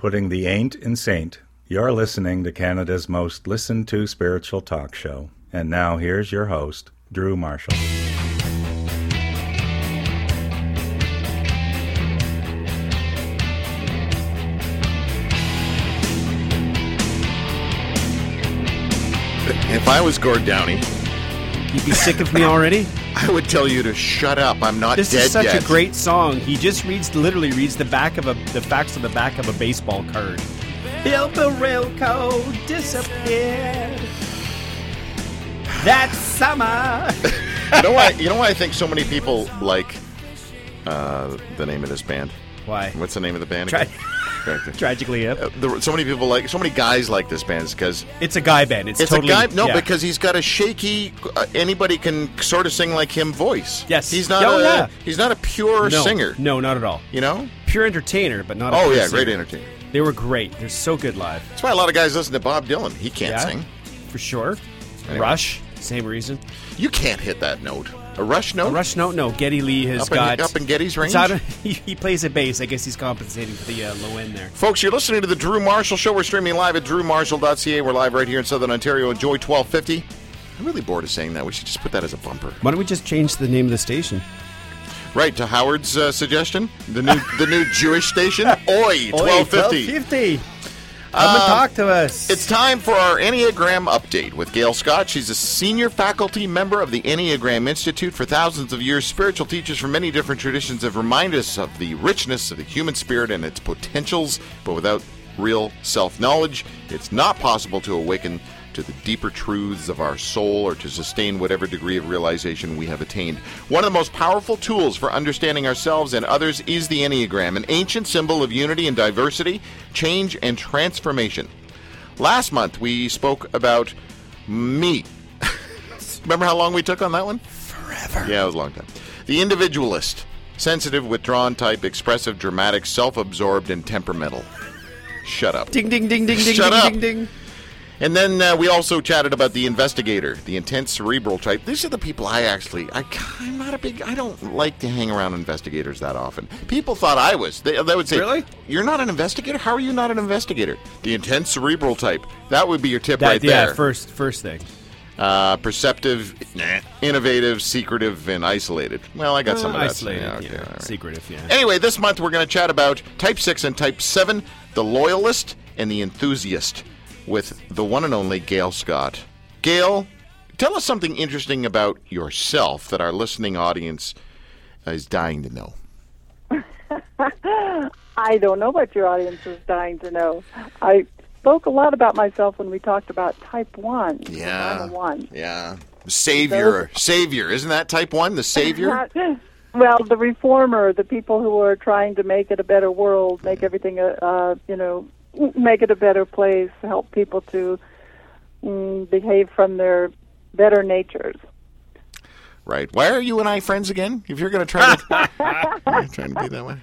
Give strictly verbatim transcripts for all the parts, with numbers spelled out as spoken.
putting the ain't in saint. You're listening to Canada's most listened to spiritual talk show. And now here's your host, Drew Marshall. If I was Gord Downey, you'd be sick of me already? I would tell you to shut up. I'm not this dead yet. This is such yet. a great song. He just reads, literally reads the back of a, the facts on the back of a baseball card. Bill Barilko disappeared that summer. you know why? You know why I think so many people like uh, the name of this band? Why? What's the name of the band? Tra- again? Tragically Hip. Uh, the, so many people like, so many guys like this band because it's a guy band. It's, it's totally, a guy. No, yeah. because he's got a shaky. Uh, anybody can sort of sing like him voice. Yes, he's not. Oh, a, yeah. He's not a pure no, singer. No, not at all. You know, pure entertainer, but not. A oh pure yeah, singer. great entertainer. They were great. They're so good live. That's why a lot of guys listen to Bob Dylan. He can't yeah, sing. For sure. Anyway. Rush, same reason. You can't hit that note. A Rush note? A Rush note? No. Geddy Lee has up got... In, up in Geddy's range? Of, he, he plays a bass. I guess he's compensating for the uh, low end there. Folks, you're listening to The Drew Marshall Show. We're streaming live at drew marshall dot c a. We're live right here in Southern Ontario. Enjoy twelve fifty. I'm really bored of saying that. We should just put that as a bumper. Why don't we just change the name of the station? Right, to Howard's uh, suggestion. The new the new Jewish station. Oi, twelve fifty. twelve fifty. Come um, and talk to us. It's time for our Enneagram Update with Gail Scott. She's a senior faculty member of the Enneagram Institute. For thousands of years, spiritual teachers from many different traditions have reminded us of the richness of the human spirit and its potentials, but without real self-knowledge, it's not possible to awaken to the deeper truths of our soul or to sustain whatever degree of realization we have attained. One of the most powerful tools for understanding ourselves and others is the Enneagram, an ancient symbol of unity and diversity, change and transformation. Last month, we spoke about me. Remember how long we took on that one? Forever. Yeah, it was a long time. The individualist, sensitive, withdrawn type, expressive, dramatic, self-absorbed, and temperamental. Shut up. Ding, ding, ding, ding, ding, Shut ding, up. ding, ding. And then uh, we also chatted about the investigator, the intense cerebral type. These are the people I actually, I, I'm not a big, I don't like to hang around investigators that often. People thought I was. They, they would say, really? You're not an investigator? How are you not an investigator? The intense cerebral type. That would be your tip that, right yeah, there. first, first thing. Uh, perceptive, nah, innovative, secretive, and isolated. Well, I got uh, some of that. Isolated, yeah, okay, yeah. right. Secretive, yeah. Anyway, this month we're going to chat about Type six and Type seven, the loyalist and the enthusiast, with the one and only Gail Scott. Gail, tell us something interesting about yourself that our listening audience is dying to know. I don't know what your audience is dying to know. I spoke a lot about myself when we talked about Type one. Yeah. I'm a one. Yeah. Savior. So, Savior. Isn't that Type one, the savior? Well, the reformer, the people who are trying to make it a better world, make everything, a, uh, you know, make it a better place, help people to mm, behave from their better natures. Right. Why are you and I friends again? If you're going to try to trying to be that way.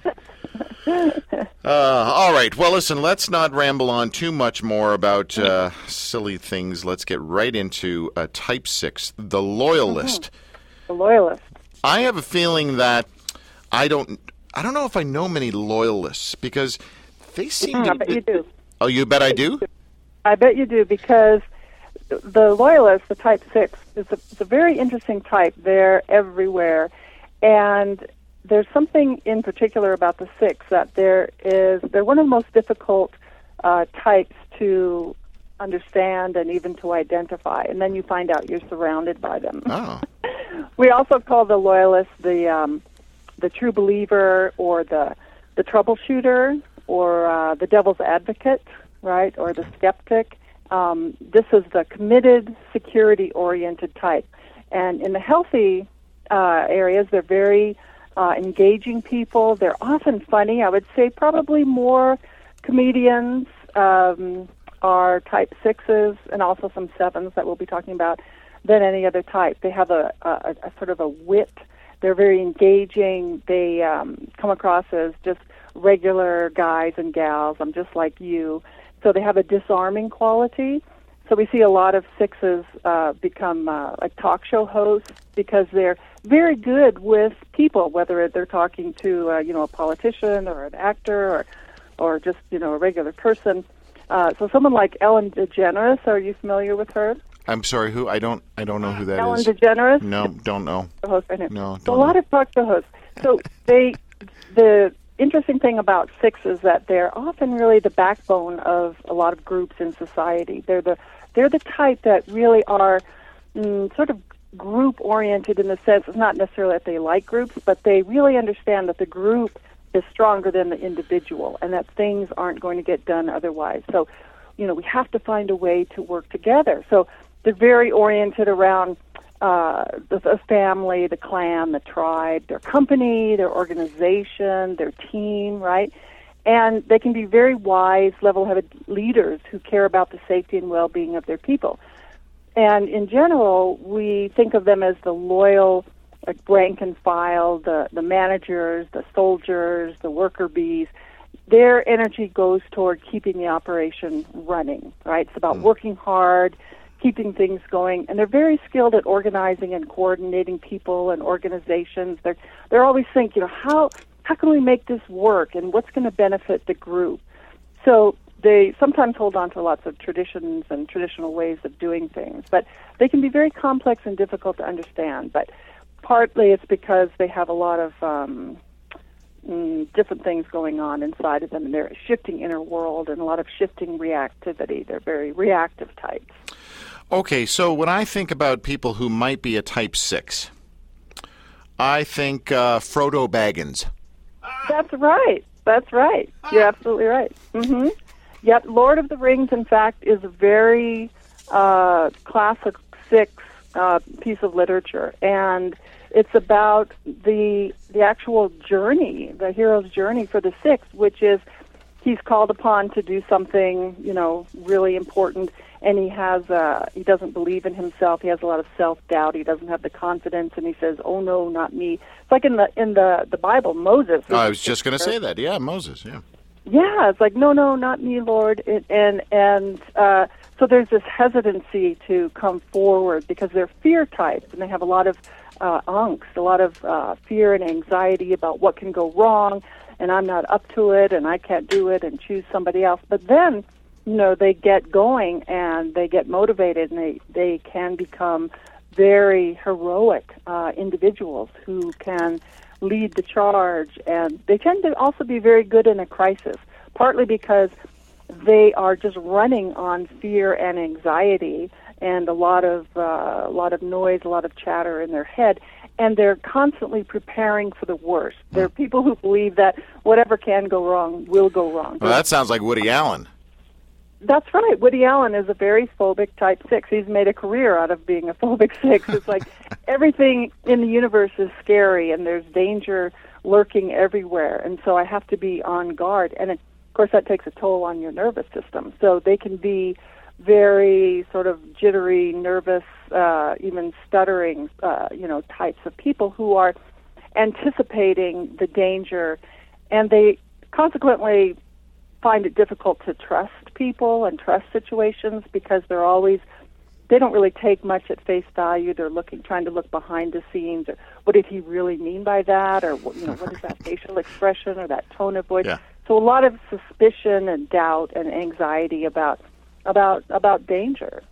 Uh, all right. Well, listen, let's not ramble on too much more about uh, silly things. Let's get right into uh, Type six, the loyalist. Mm-hmm. The loyalist. I have a feeling that I don't I don't know if I know many loyalists because they seem mm, to... I bet you do. Oh, you bet I do? I bet you do because the loyalist, the Type six, is a, is a very interesting type. They're everywhere. And there's something in particular about the six that there is, they're one of the most difficult uh, types to understand and even to identify. And then you find out you're surrounded by them. Oh. We also call the loyalist the um, the true believer or the the troubleshooter or uh, the devil's advocate, right, or the skeptic. Um, this is the committed, security-oriented type. And in the healthy uh, areas, they're very uh, engaging people. They're often funny. I would say probably more comedians um, are type sixes and also some sevens that we'll be talking about than any other type. They have a, a, a sort of a wit. They're very engaging. They um, come across as just regular guys and gals. I'm just like you. So they have a disarming quality. So we see a lot of sixes uh, become uh, like talk show hosts because they're very good with people, whether they're talking to uh, you know a politician or an actor or or just, you know, a regular person. Uh, so someone like Ellen DeGeneres, are you familiar with her? I'm sorry, who? I don't I don't know who that Ellen is. Ellen DeGeneres? No, don't know. The host right now. No, don't so a lot know. of talk show hosts. So they, the interesting thing about Six is that they're often really the backbone of a lot of groups in society. They're the they're the type that really are mm, sort of group-oriented in the sense, it's not necessarily that they like groups, but they really understand that the group is stronger than the individual and that things aren't going to get done otherwise. So, you know, we have to find a way to work together. So they're very oriented around uh, the, the family, the clan, the tribe, their company, their organization, their team, right? And they can be very wise, level-headed leaders who care about the safety and well-being of their people. And in general, we think of them as the loyal, like rank and file, the, the managers, the soldiers, the worker bees. Their energy goes toward keeping the operation running, right? It's about working hard, keeping things going, and they're very skilled at organizing and coordinating people and organizations. They're they're always thinking, you know, how how can we make this work, and what's going to benefit the group? So they sometimes hold on to lots of traditions and traditional ways of doing things, but they can be very complex and difficult to understand. But partly it's because they have a lot of um, mm, different things going on inside of them, and they're a shifting inner world and a lot of shifting reactivity. They're very reactive types. Okay, so when I think about people who might be a type six, I think uh, Frodo Baggins. That's right. That's right. You're absolutely right. Mm-hmm. Yep, Lord of the Rings, in fact, is a very uh, classic six uh, piece of literature, and it's about the the actual journey, the hero's journey for the six, which is he's called upon to do something, you know, really important, and he has uh, he doesn't believe in himself. He has a lot of self-doubt. He doesn't have the confidence, and he says, "Oh no, not me." It's like in the in the, the Bible, Moses. Oh, I was just going to say that. Yeah, Moses. Yeah. Yeah, it's like, no, no, not me, Lord. It, and and uh, so there's this hesitancy to come forward because they're fear types, and they have a lot of uh, angst, a lot of uh, fear and anxiety about what can go wrong, and I'm not up to it, and I can't do it, and choose somebody else. But then, you know, they get going, and they get motivated, and they, they can become very heroic uh, individuals who can lead the charge, and they tend to also be very good in a crisis, partly because they are just running on fear and anxiety and a lot of uh, a lot of noise, a lot of chatter in their head, and they're constantly preparing for the worst. They're people who believe that whatever can go wrong will go wrong. Well, that sounds like Woody Allen. That's right. Woody Allen is a very phobic type six. He's made a career out of being a phobic six. It's like everything in the universe is scary, and there's danger lurking everywhere, and so I have to be on guard. And, it, of course, that takes a toll on your nervous system. So they can be very sort of jittery, nervous, uh, even stuttering, uh, you know, types of people who are anticipating the danger, and they consequently find it difficult to trust people and trust situations because they're always, they don't really take much at face value. They're looking, trying to look behind the scenes. Or what did he really mean by that? Or, you know, what is that facial expression or that tone of voice? Yeah. So a lot of suspicion and doubt and anxiety about about about danger.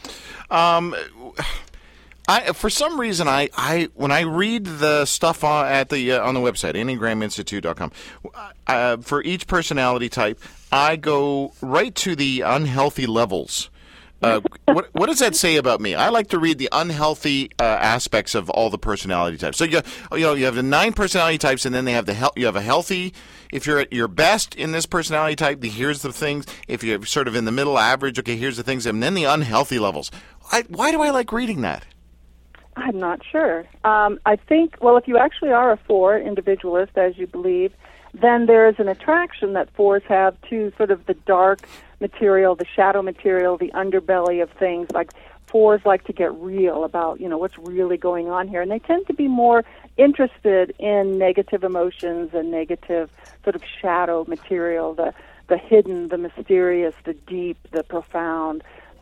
Um, I for some reason I, I when I read the stuff on, at the uh, on the website enneagram institute dot com uh, for each personality type, I go right to the unhealthy levels. Uh, what what does that say about me? I like to read the unhealthy uh, aspects of all the personality types. So you you know you have the nine personality types, and then they have the he- you have a healthy. If you're at your best in this personality type, the, here's the things. If you're sort of in the middle average, okay, here's the things, and then the unhealthy levels. I, why do I like reading that? I'm not sure. Um, I think, well, if you actually are a four individualist, as you believe, then there is an attraction that fours have to sort of the dark material, the shadow material, the underbelly of things. Like fours like to get real about, you know, what's really going on here. And they tend to be more interested in negative emotions and negative sort of shadow material, the, the hidden, the mysterious, the deep, the profound.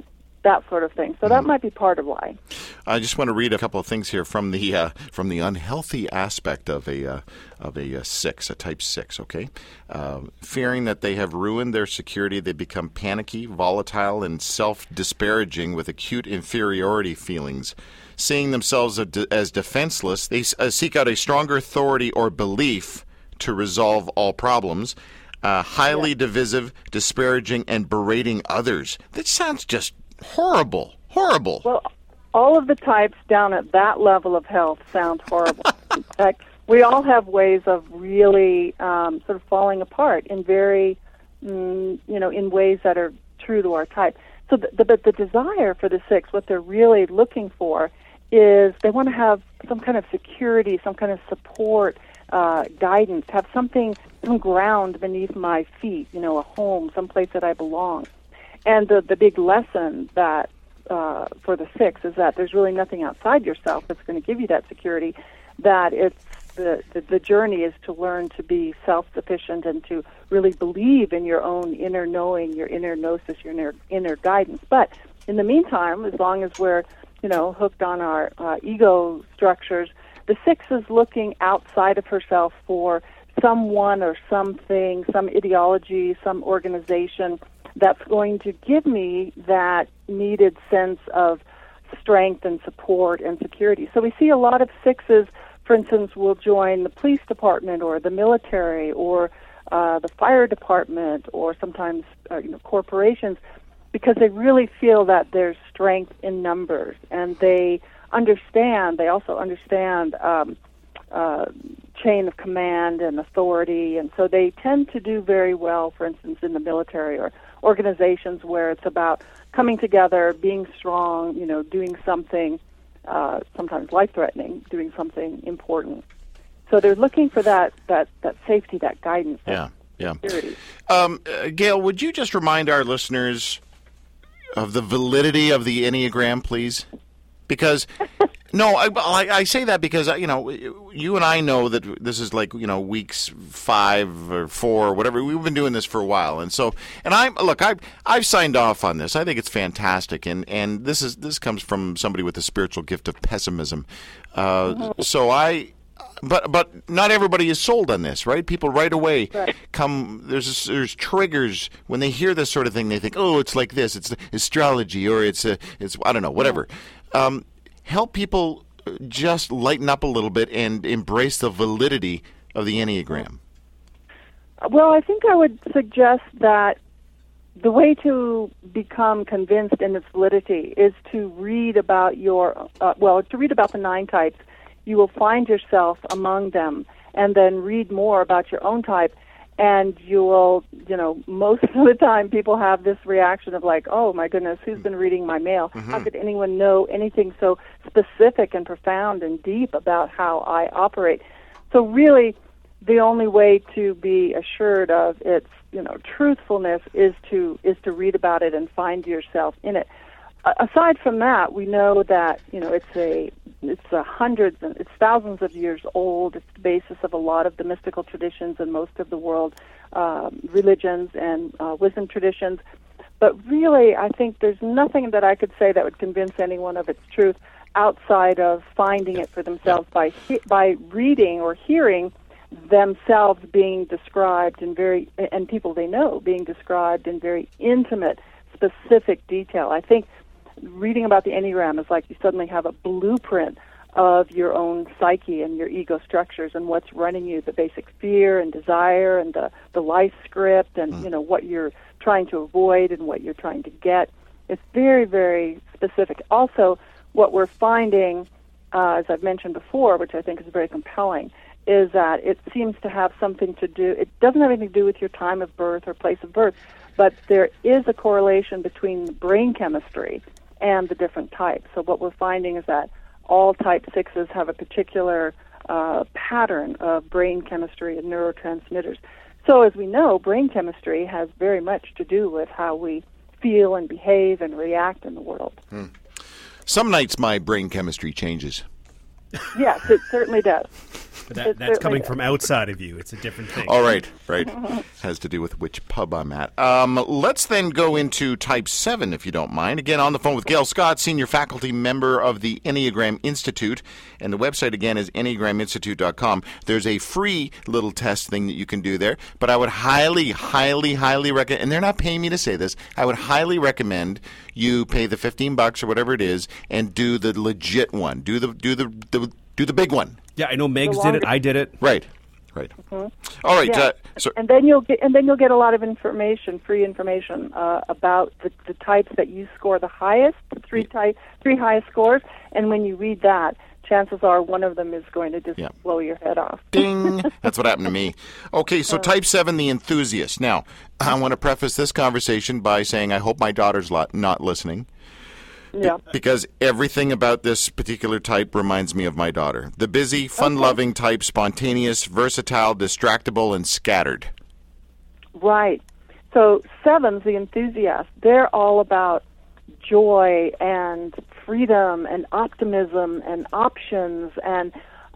that sort of thing. So that mm. might be part of why. I just want to read a couple of things here from the uh, from the unhealthy aspect of a uh, of a, a six, a type six. Okay, uh, fearing that they have ruined their security, they become panicky, volatile, and self-disparaging with acute inferiority feelings. Seeing themselves as defenseless, they seek out a stronger authority or belief to resolve all problems. Uh, highly yeah. divisive, disparaging, and berating others. That sounds just horrible. Horrible. Well, all of the types down at that level of health sound horrible. In fact, we all have ways of really um, sort of falling apart in very, mm, you know, in ways that are true to our type. So, the, the, but the desire for the six, what they're really looking for, is they want to have some kind of security, some kind of support, uh, guidance, have something, some ground beneath my feet, you know, a home, someplace that I belong. And the, the big lesson that uh, for the six is that there's really nothing outside yourself that's going to give you that security, that it's the, the, the journey is to learn to be self-sufficient and to really believe in your own inner knowing, your inner gnosis, your inner, inner guidance. But in the meantime, as long as we're, you know, hooked on our uh, ego structures, the six is looking outside of herself for someone or something, some ideology, some organization that's going to give me that needed sense of strength and support and security. So we see a lot of sixes, for instance, will join the police department or the military or uh, the fire department or sometimes uh, you know, corporations, because they really feel that there's strength in numbers, and they understand, they also understand um, uh, chain of command and authority, and so they tend to do very well, for instance, in the military or organizations where it's about coming together, being strong, you know, doing something, uh, sometimes life-threatening, doing something important. So they're looking for that, that, that safety, that guidance, that yeah, yeah. security. Um, uh, Gail, would you just remind our listeners of the validity of the Enneagram, please? Because, no, I, I, I say that because, you know, you and I know that this is like, you know, weeks five or four or whatever. We've been doing this for a while. And so, and I'm, look, I've, I've signed off on this. I think it's fantastic. And, and this is, this comes from somebody with the spiritual gift of pessimism. Uh, mm-hmm. So I, but, but not everybody is sold on this, right? People right away right. come, there's, there's triggers when they hear this sort of thing. They think, oh, it's like this, it's astrology, or it's, a, it's, I don't know, whatever. Yeah. Um, help people just lighten up a little bit and embrace the validity of the Enneagram. Well, I think I would suggest that the way to become convinced in its validity is to read about your, uh, well, to read about the nine types. You will find yourself among them, and then read more about your own type. And you will, you know, most of the time people have this reaction of like, oh, my goodness, who's been reading my mail? Mm-hmm. How could anyone know anything so specific and profound and deep about how I operate? So really, the only way to be assured of its, you know, truthfulness is to is to read about it and find yourself in it. Uh, aside from that, we know that, you know, it's a It's a hundreds, and it's thousands of years old. It's the basis of a lot of the mystical traditions and most of the world um, religions and uh, wisdom traditions. But really, I think there's nothing that I could say that would convince anyone of its truth outside of finding it for themselves by by reading or hearing themselves being described in very, and people they know being described in very intimate, specific detail. I think reading about the Enneagram is like you suddenly have a blueprint of your own psyche and your ego structures and what's running you, the basic fear and desire and the, the life script and, mm. you know, what you're trying to avoid and what you're trying to get. It's very, very specific. Also, what we're finding, uh, as I've mentioned before, which I think is very compelling, is that it seems to have something to do, it doesn't have anything to do with your time of birth or place of birth, but there is a correlation between brain chemistry and the different types. So what we're finding is that all type sixes have a particular uh, pattern of brain chemistry and neurotransmitters. So as we know, brain chemistry has very much to do with how we feel and behave and react in the world. Hmm. Some nights my brain chemistry changes. Yes, it certainly does. But that, It that's certainly coming does. from outside of you. It's a different thing. All right, right. Has to do with which pub I'm at. Um, let's then go into type seven, if you don't mind. Again, on the phone with Gail Scott, senior faculty member of the Enneagram Institute. And the website, again, is enneagram institute dot com. There's a free little test thing that you can do there. But I would highly, highly, highly recommend, and they're not paying me to say this, I would highly recommend you pay the fifteen bucks or whatever it is and do the legit one. Do the, do the, the do the big one. Yeah, I know Megs The did it. I did it. Right. Right. All right. Yeah. Uh, so, and then you'll get and then you'll get a lot of information, free information uh, about the, the types that you score the highest, the three type, three highest scores. And when you read that, chances are one of them is going to just Yeah. blow your head off. ding. That's what happened to me. Okay, so type seven, the enthusiast. Now, I want to preface this conversation by saying I hope my daughter's lo- not listening. Yeah. Because everything about this particular type reminds me of my daughter. The busy, fun-loving type, spontaneous, versatile, distractible, and scattered. Right. So sevens, the enthusiasts, they're all about joy and freedom and optimism and options and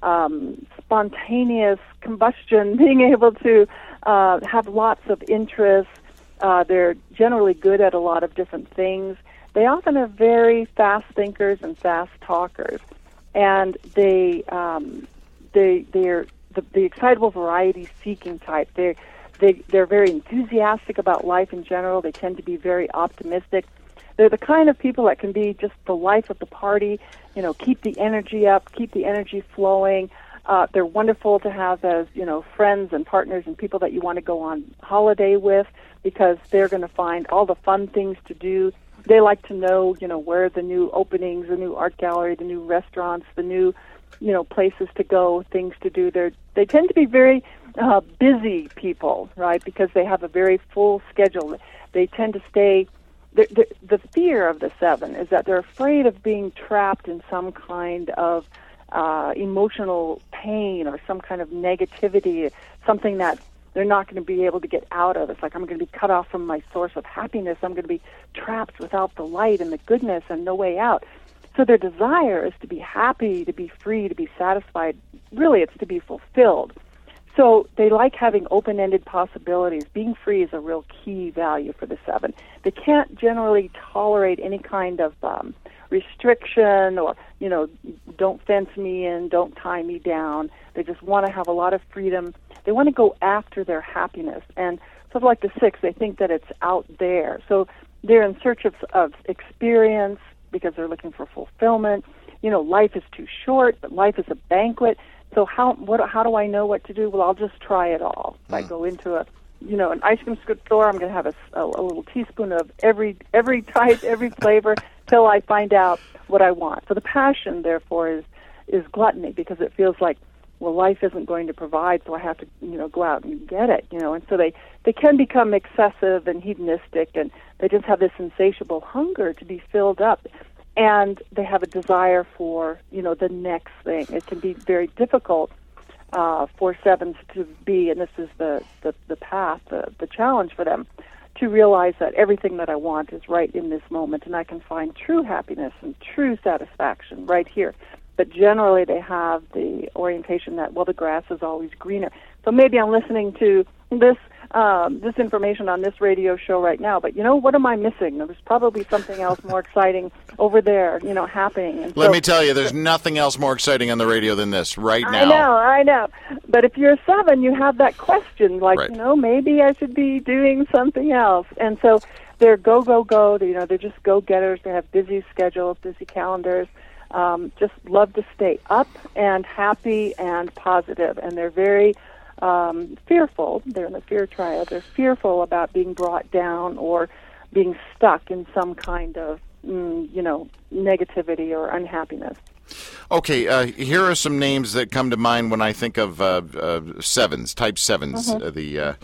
um, spontaneous combustion, being able to uh, have lots of interests. Uh, they're generally good at a lot of different things. They often are very fast thinkers and fast talkers, and they um, they they're the, the excitable variety-seeking type. They they they're very enthusiastic about life in general. They tend to be very optimistic. They're the kind of people that can be just the life of the party. You know, keep the energy up, keep the energy flowing. Uh, they're wonderful to have as, you know, friends and partners and people that you want to go on holiday with, because they're going to find all the fun things to do. They like to know, you know, where the new openings, the new art gallery, the new restaurants, the new, you know, places to go, things to do. They're, they tend to be very uh, busy people, right, because they have a very full schedule. They tend to stay... The, the, the fear of the seven is that they're afraid of being trapped in some kind of uh, emotional pain or some kind of negativity, something that they're not going to be able to get out of. It's like, I'm going to be cut off from my source of happiness. I'm going to be trapped without the light and the goodness and no way out. So their desire is to be happy, to be free, to be satisfied. Really, it's to be fulfilled. So they like having open-ended possibilities. Being free is a real key value for the seven. They can't generally tolerate any kind of um, restriction or, you know, don't fence me in, don't tie me down. They just want to have a lot of freedom. They want to go after their happiness. And sort of like the six, they think that it's out there. So they're in search of, of experience because they're looking for fulfillment. You know, life is too short, but life is a banquet. So how what how do I know what to do? Well, I'll just try it all. If I go into a, you know, an ice cream store, I'm going to have a, a, a little teaspoon of every every type, every flavor, till I find out what I want. So the passion, therefore, is is gluttony, because it feels like, well, life isn't going to provide, so I have to, you know, go out and get it, you know. And so they, they can become excessive and hedonistic, and they just have this insatiable hunger to be filled up. And they have a desire for, you know, the next thing. It can be very difficult uh, for sevens to be, and this is the, the, the path, the, the challenge for them, to realize that everything that I want is right in this moment, and I can find true happiness and true satisfaction right here. But generally they have the orientation that, well, the grass is always greener. So maybe I'm listening to this um, this information on this radio show right now, but, you know, what am I missing? There's probably something else more exciting over there, you know, happening. And Let so, me tell you, there's nothing else more exciting on the radio than this right now. I know, I know. But if you're a seven, you have that question, like, Right. you know, maybe I should be doing something else. And so they're go, go, go. They, you know, they're just go-getters. They have busy schedules, busy calendars. Um, just love to stay up and happy and positive. And they're very um, fearful. They're in the fear triad. They're fearful about being brought down or being stuck in some kind of, mm, you know, negativity or unhappiness. Okay, uh, here are some names that come to mind when I think of uh, uh, sevens, type sevens, Mm-hmm. uh, the uh,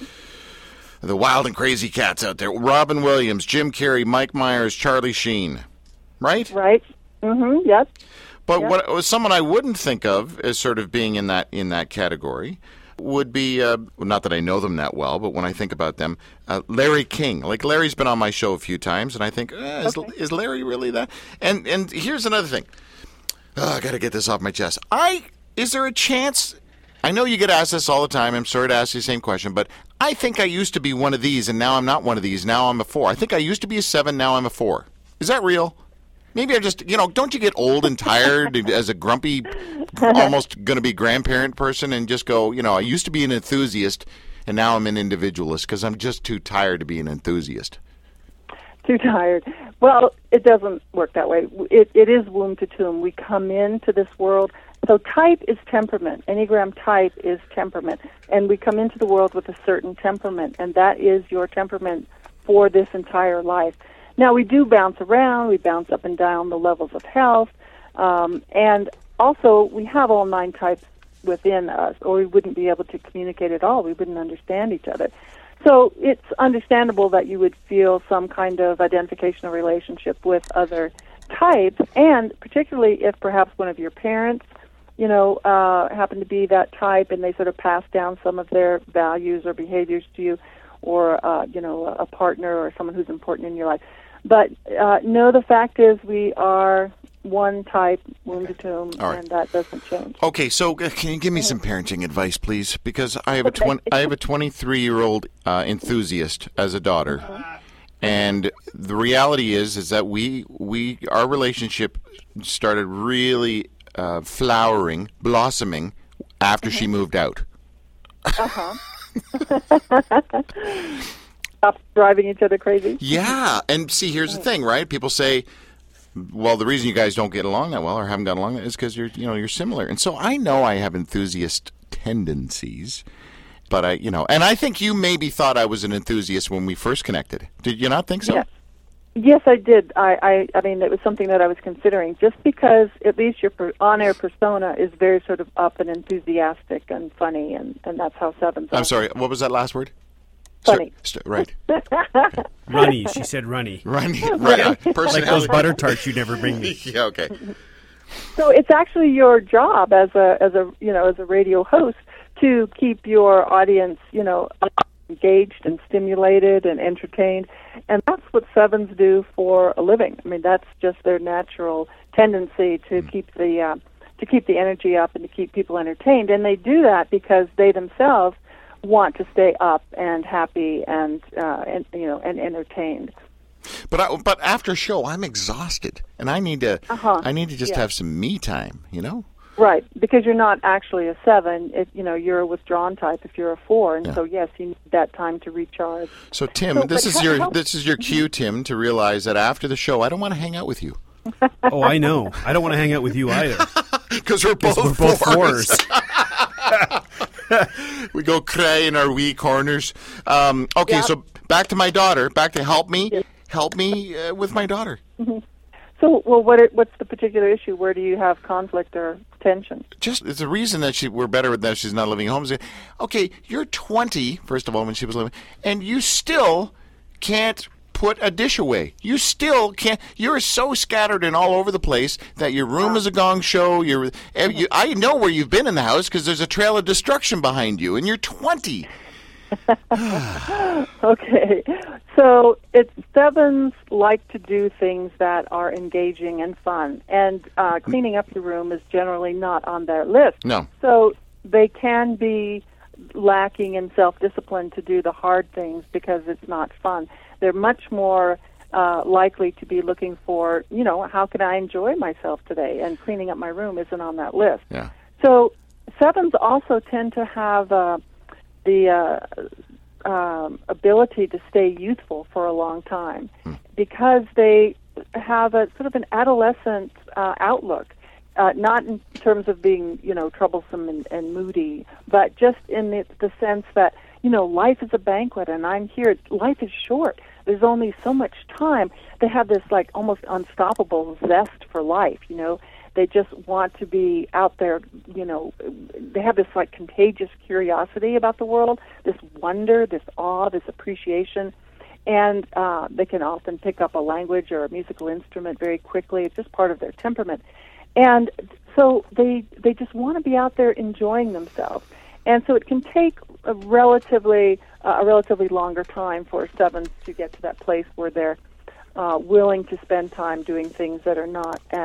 the wild and crazy cats out there. Robin Williams, Jim Carrey, Mike Myers, Charlie Sheen, right? Right? Mm-hmm, yes. But Yeah. what someone I wouldn't think of as sort of being in that in that category would be, uh, not that I know them that well, but when I think about them, uh, Larry King. Like, Larry's been on my show a few times, and I think, eh, is, Okay. is Larry really that? And and here's another thing. Oh, I got to get this off my chest. I is there a chance? I know you get asked this all the time. I'm sorry to ask you the same question, but I think I used to be one of these, and now I'm not one of these. Now I'm a four. I think I used to be a seven. Now I'm a four. Is that real? Maybe I just, you know, don't you get old and tired as a grumpy, almost going to be grandparent person and just go, you know, I used to be an enthusiast, and now I'm an individualist because I'm just too tired to be an enthusiast. Too tired. Well, it doesn't work that way. It, it is womb to tomb. We come into this world. So type is temperament. Enneagram type is temperament. And we come into the world with a certain temperament, and that is your temperament for this entire life. Now, we do bounce around. We bounce up and down the levels of health. Um, and also, we have all nine types within us, or we wouldn't be able to communicate at all. We wouldn't understand each other. So it's understandable that you would feel some kind of identification or relationship with other types, and particularly if perhaps one of your parents, you know, uh, happen to be that type and they sort of pass down some of their values or behaviors to you, or, uh, you know, a partner or someone who's important in your life. But uh, no, the fact is we are one type, womb to tomb, right. and that doesn't change. Okay, so can you give me some parenting advice, please? Because I have a Okay. twen- I have a twenty-three-year-old uh, enthusiast as a daughter, uh-huh. and the reality is is that we we our relationship started really uh, flowering, blossoming after she moved out. Uh huh. Stop driving each other crazy. Yeah, and see, here's the thing, right? People say, well, the reason you guys don't get along that well or haven't gotten along is because you're, you know, you're similar. And so I know I have enthusiast tendencies, but I, you know, and I think you maybe thought I was an enthusiast when we first connected. Did you not think so? Yes, yes I did. I, I, I mean, it was something that I was considering. Just because at least your per- on-air persona is very sort of up and enthusiastic and funny, and, and that's how sevens are. I'm sorry, what was that last word? Funny. Sir, st- right. Runny. She said runny. Runny. Right. Uh, Like personality. those butter tarts you never bring me. Yeah, okay. So it's actually your job as a as a you know as a radio host to keep your audience you know engaged and stimulated and entertained, and that's what sevens do for a living. I mean, that's just their natural tendency to mm. keep the uh, to keep the energy up and to keep people entertained, and they do that because they themselves want to stay up and happy and, uh, and you know and entertained. But I, but after show, I'm exhausted, and I need to uh-huh. I need to just yeah. have some me time, you know. Right, because you're not actually a seven. It, you know, you're a withdrawn type if you're a four, and yeah. so yes, you need that time to recharge. So Tim, so, this is how, your how, this is your cue, Tim, to realize that after the show, I don't want to hang out with you. Oh, I know. I don't want to hang out with you either. Because we're both we're both fours. fours. We go cray in our wee corners. Um, okay, yeah. so back to my daughter. Back to help me, yes. help me uh, with my daughter. Mm-hmm. So, well, what are, what's the particular issue? Where do you have conflict or tension? Just it's a reason that she we're better that she's not living at home. Okay, you're twenty, first of all, when she was living, and you still can't put a dish away. You still can't. You're so scattered and all over the place that your room wow. is a gong show. You're, you, I know where you've been in the house because there's a trail of destruction behind you, and you're twenty. Okay, so it's sevens like to do things that are engaging and fun, and uh, cleaning up your room is generally not on their list. No. So they can be lacking in self-discipline to do the hard things because it's not fun. They're much more uh, likely to be looking for, you know, how can I enjoy myself today? And cleaning up my room isn't on that list. Yeah. So sevens also tend to have uh, the uh, um, ability to stay youthful for a long time hmm. because they have a sort of an adolescent uh, outlook. Uh, not in terms of being, you know, troublesome and, and moody, but just in the, the sense that, you know, life is a banquet and I'm here. Life is short. There's only so much time. They have this, like, almost unstoppable zest for life, you know. They just want to be out there, you know. They have this, like, contagious curiosity about the world, this wonder, this awe, this appreciation. And uh, they can often pick up a language or a musical instrument very quickly. It's just part of their temperament. And so they they just want to be out there enjoying themselves, and so it can take a relatively uh, a relatively longer time for sevens to get to that place where they're uh, willing to spend time doing things that are not as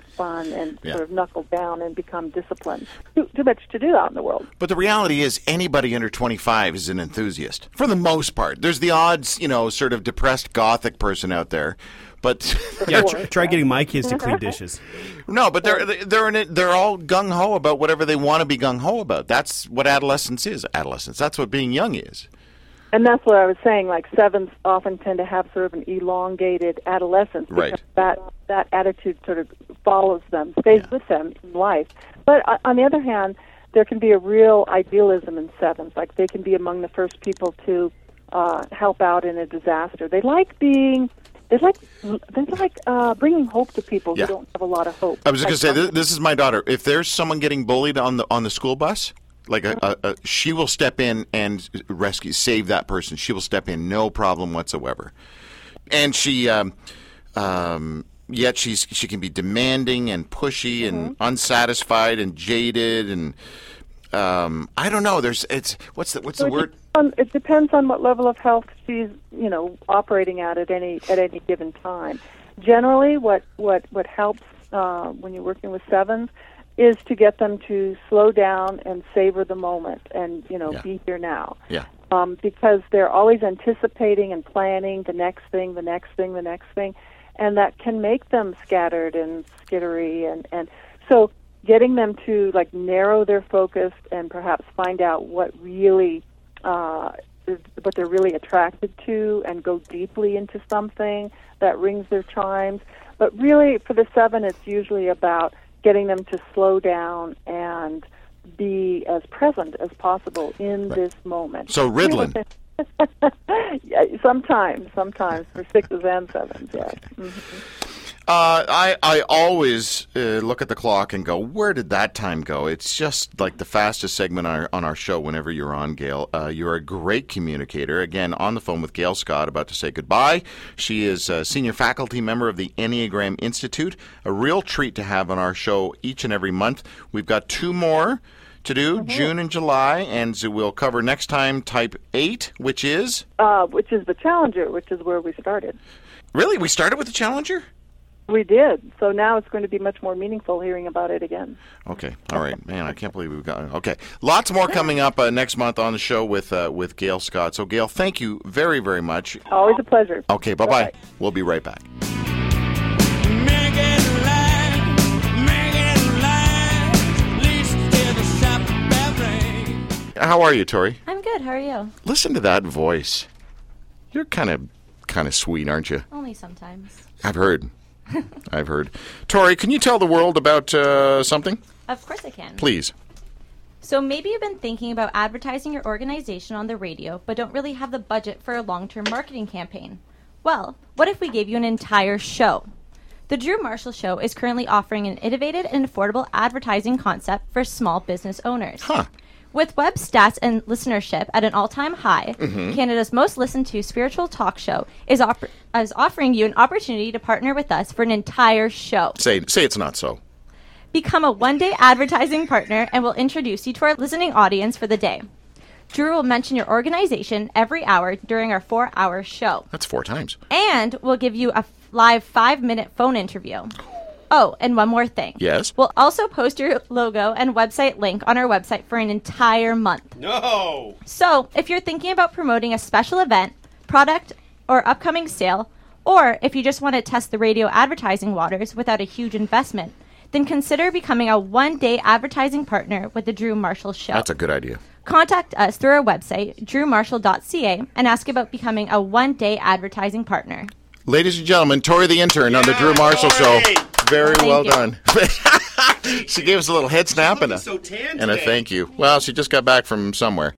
fun and Yeah. sort of knuckle down and become disciplined. Too, too much to do out in the world. But the reality is anybody under twenty-five is an enthusiast, for the most part. There's the odds, you know, sort of depressed gothic person out there. But Yeah, try, try getting my kids to clean dishes. no, but they're they're in it, they're all gung ho about whatever they want to be gung ho about. That's what adolescence is. Adolescence. That's what being young is. And that's what I was saying. Like sevens often tend to have sort of an elongated adolescence, because Right. that that attitude sort of follows them, stays Yeah. with them in life. But uh, on the other hand, there can be a real idealism in sevens. Like they can be among the first people to uh, help out in a disaster. They like being. They like they like uh, bringing hope to people Yeah. who don't have a lot of hope. I was just Like, going to say, this, this is my daughter. If there's someone getting bullied on the on the school bus, like a, a, a, she will step in and rescue, save that person. She will step in, no problem whatsoever. And she, um, um, yet she's she can be demanding and pushy and unsatisfied and jaded and um, I don't know. There's it's what's the what's So the it word? depends on- It depends on what level of health she's, you know, operating at at any at any given time. Generally, what what what helps uh, when you're working with sevens is to get them to slow down and savor the moment, and you know, Yeah. be here now. Yeah. Um, because they're always anticipating and planning the next thing, the next thing, the next thing, and that can make them scattered and skittery, and and so. Getting them to like narrow their focus and perhaps find out what really, uh, is, what they're really attracted to, and go deeply into something that rings their chimes. But really, for the seven, it's usually about getting them to slow down and be as present as possible in this moment. So Ritalin. Yeah, sometimes, sometimes for sixes and sevens, yes. Mm-hmm. Uh, I I always uh, look at the clock and go, where did that time go? It's just like the fastest segment on our, on our show whenever you're on, Gail. Uh, you're a great communicator. Again, on the phone with Gail Scott, about to say goodbye. She is a senior faculty member of the Enneagram Institute. A real treat to have on our show each and every month. We've got two more to do, June and July, and so we'll cover next time Type eight, which is... Uh, which is the Challenger, which is where we started. Really? We started with the Challenger? We did. So now it's going to be much more meaningful hearing about it again. Okay. All right. Man, I can't believe we've got... Okay. Lots more coming up uh, next month on the show with uh, with Gail Scott. So, Gail, thank you very, very much. Always a pleasure. Okay. Bye-bye. Bye-bye. We'll be right back. Make it last, make it last, at least till the shop bell rings. How are you, Tori? I'm good. How are you? Listen to that voice. You're kind of kind of sweet, aren't you? Only sometimes. I've heard. I've heard. Tori, can you tell the world about uh, something? Of course I can. Please. So maybe you've been thinking about advertising your organization on the radio, but don't really have the budget for a long-term marketing campaign. Well, what if we gave you an entire show? The Drew Marshall Show is currently offering an innovative and affordable advertising concept for small business owners. Huh. With web stats and listenership at an all-time high, Canada's most listened to spiritual talk show is, op- is offering you an opportunity to partner with us for an entire show. Say say it's not so. Become a one-day advertising partner and we'll introduce you to our listening audience for the day. Drew will mention your organization every hour during our four-hour show. That's four times. And we'll give you a f- live five-minute phone interview. Oh, and one more thing. Yes? We'll also post your logo and website link on our website for an entire month. No! So, if you're thinking about promoting a special event, product, or upcoming sale, or if you just want to test the radio advertising waters without a huge investment, then consider becoming a one-day advertising partner with the Drew Marshall Show. That's a good idea. Contact us through our website, drew marshall dot c a, and ask about becoming a one-day advertising partner. Ladies and gentlemen, Tori the intern on the Drew Marshall Show. Tori! Very Thank well you. done. She gave us a little head snap and a, so tan and a today. thank you. Well, she just got back from somewhere.